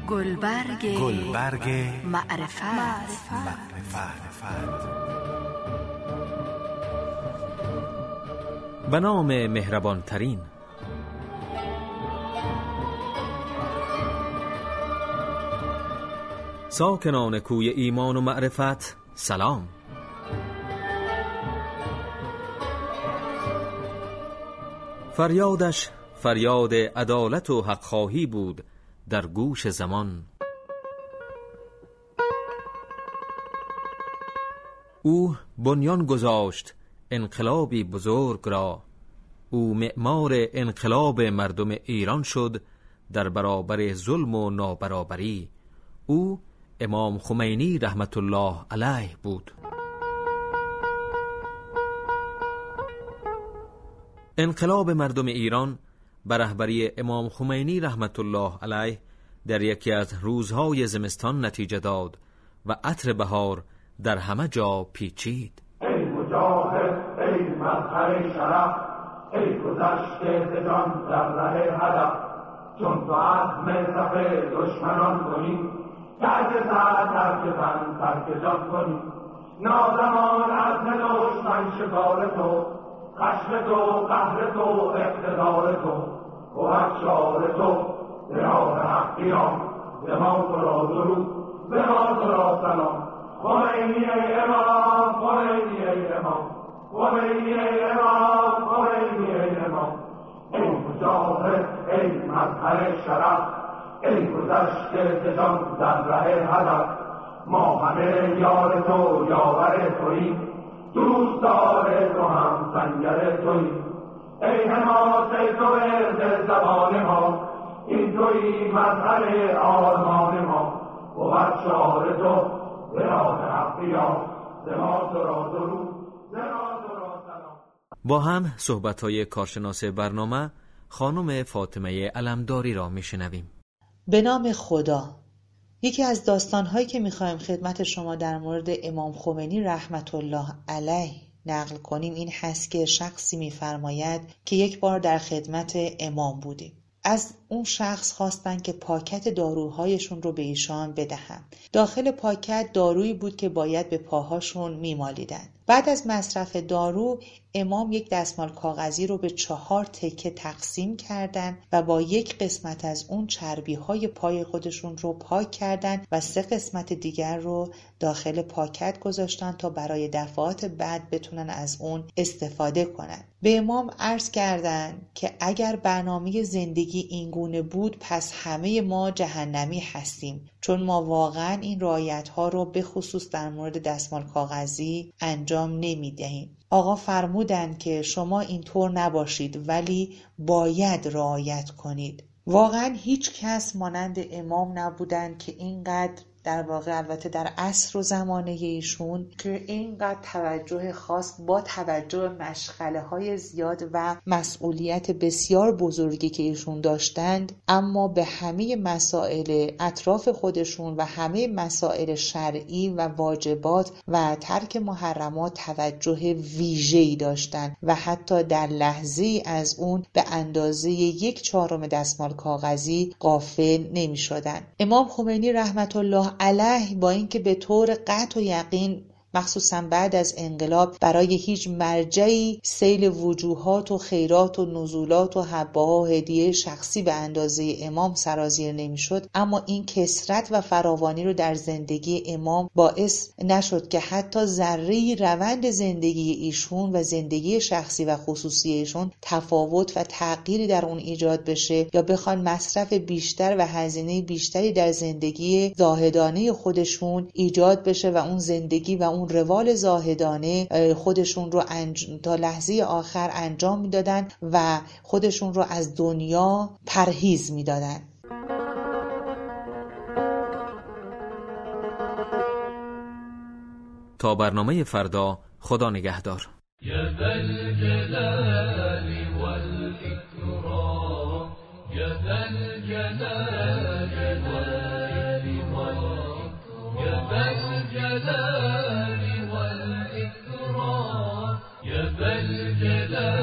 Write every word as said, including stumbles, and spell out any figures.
گلبرگ گلبرگ معرفت, معرفت. معرفت. به نام مهربان ترین. ساکنان کوی ایمان و معرفت سلام. فریادش فریاد عدالت و حق خواهی بود در گوش زمان. او بنیان گذاشت انقلابی بزرگ را، او معمار انقلاب مردم ایران شد در برابر ظلم و نابرابری. او امام خمینی رحمت الله علیه بود. انقلاب مردم ایران به رهبری امام خمینی رحمت الله علیه در یکی از روزهای زمستان نتیجه داد و عطر بهار در همه جا پیچید. ای مجاهد، ای مظهر شرف، ای گذشته ز جان در ره هدف، چون تو عزم صف دشمنان کنی، ترک سر ترک تن ترک جان کنی، نازمان عزم دشمن شکار تو، خشم تو قهر تو اقتدار تو، قوت شعار تو به راه حق قیام، به ما تو را درود، به ما تو را سلام. خمینی ای امام، خمینی ای امام، خمینی ای امام، خمینی ای امام. ای مجاهد، ای مظهر شرف، ای گذشته ز جان در ره هدف، ما همه یار تو یاور توییم، دوستدار تو هم سنگر توییم. ای حماسه تو ورد زبان ما، این تویی مظهر آرمان ما، بود شعار تو به راه حق قیام، ز ما تو را درود، ز ما تو را سلام. با هم صحبت‌های کارشناس برنامه خانم فاطمه علمداری را میشنویم. به نام خدا. یکی از داستان‌هایی که می‌خوایم خدمت شما در مورد امام خمینی رحمت الله علیه نقل کنیم این هست که شخصی می‌فرماید که یک بار در خدمت امام بودیم. از اون شخص خواستن که پاکت داروهایشون رو به ایشان بدهن. داخل پاکت دارویی بود که باید به پاهاشون میمالیدن. بعد از مصرف دارو امام یک دستمال کاغذی رو به چهار تکه تقسیم کردن و با یک قسمت از اون چربی های پای خودشون رو پاک کردن و سه قسمت دیگر رو داخل پاکت گذاشتن تا برای دفعات بعد بتونن از اون استفاده کنن. به امام عرض کردن که اگر برنامه زندگی اینگونه بود پس همه ما جهنمی هستیم، چون ما واقعا این رعایت ها رو به خصوص در مورد دستمال کاغذی انجام نمی دهیم. آقا فرمودند که شما اینطور نباشید ولی باید رعایت کنید. واقعا هیچ کس مانند امام نبودند که اینقدر در واقع البته در عصر و زمانه ایشون که اینقدر توجه خاص با توجه به مشغله های زیاد و مسئولیت بسیار بزرگی که ایشون داشتند، اما به همه مسائل اطراف خودشون و همه مسائل شرعی و واجبات و ترک محرمات توجه ویژه‌ای داشتند و حتی در لحظه از اون به اندازه یک چهارم دستمال کاغذی غافل نمی شدن. امام خمینی رحمت الله علیه با اینکه به طور قطع و یقین مخصوصا بعد از انقلاب برای هیچ مرجعی سیل وجوهات و خیرات و نزولات و حبه‌ها و هدیه شخصی به اندازه امام سرازیر نمیشد، اما این کثرت و فراوانی رو در زندگی امام باعث نشد که حتی ذره‌ای روند زندگی ایشون و زندگی شخصی و خصوصی ایشون تفاوت و تغییری در اون ایجاد بشه یا بخوان مصرف بیشتر و هزینه بیشتری در زندگی زاهدانه خودشون ایجاد بشه و اون زندگی و اون اون روال زاهدانه خودشون رو انج... تا لحظه آخر انجام میدادن و خودشون رو از دنیا پرهیز میدادن. تا برنامه فردا، خدا نگهدار. یا ذا الجلال والإكرام، یا ذا الجلال والإكرام، یا ذا الجلال والإكرام، یا ذا الجلال